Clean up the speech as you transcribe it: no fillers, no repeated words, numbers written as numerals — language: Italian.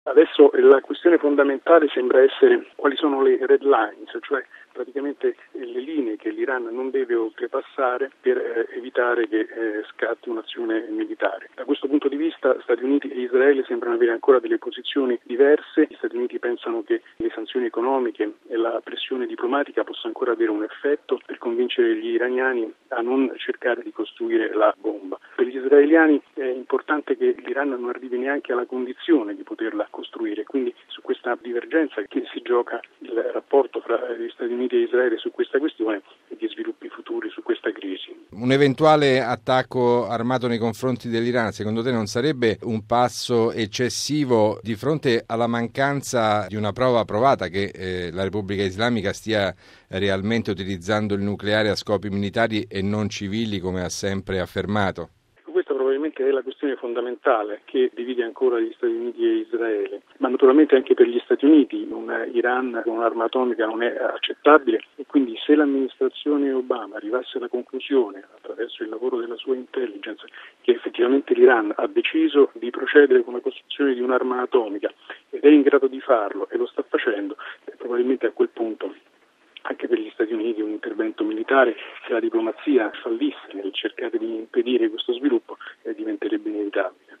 Adesso la questione fondamentale sembra essere quali sono le red lines, cioè praticamente le linee che l'Iran non deve oltrepassare per evitare che scatti un'azione militare. Da questo punto di vista Stati Uniti e Israele sembrano avere ancora delle posizioni diverse. Gli Stati Uniti pensano che le sanzioni economiche e la pressione diplomatica possa ancora avere un effetto per convincere gli iraniani a non cercare di costruire la bomba. Per gli israeliani è importante che l'Iran non arrivi neanche alla condizione di poterla costruire, quindi su questa divergenza che si gioca il rapporto fra gli Stati Uniti e Israele su questa questione e gli sviluppi futuri su questa crisi. Un eventuale attacco armato nei confronti dell'Iran, secondo te non sarebbe un passo eccessivo di fronte alla mancanza di una prova provata che la Repubblica Islamica stia realmente utilizzando il nucleare a scopi militari e non civili, come ha sempre affermato? Questa probabilmente è la questione fondamentale che divide ancora gli Stati Uniti e Israele, ma naturalmente anche per gli Stati Uniti un Iran con un'arma atomica non è accettabile e quindi se l'amministrazione Obama arrivasse alla conclusione, attraverso il lavoro della sua intelligence, che effettivamente l'Iran ha deciso di procedere con la costruzione di un'arma atomica ed è in grado di farlo e lo sta facendo, probabilmente a quel punto anche per gli Stati Uniti un intervento militare, se la diplomazia fallisse nel cercare di impedire questo sviluppo, diventerebbe inevitabile.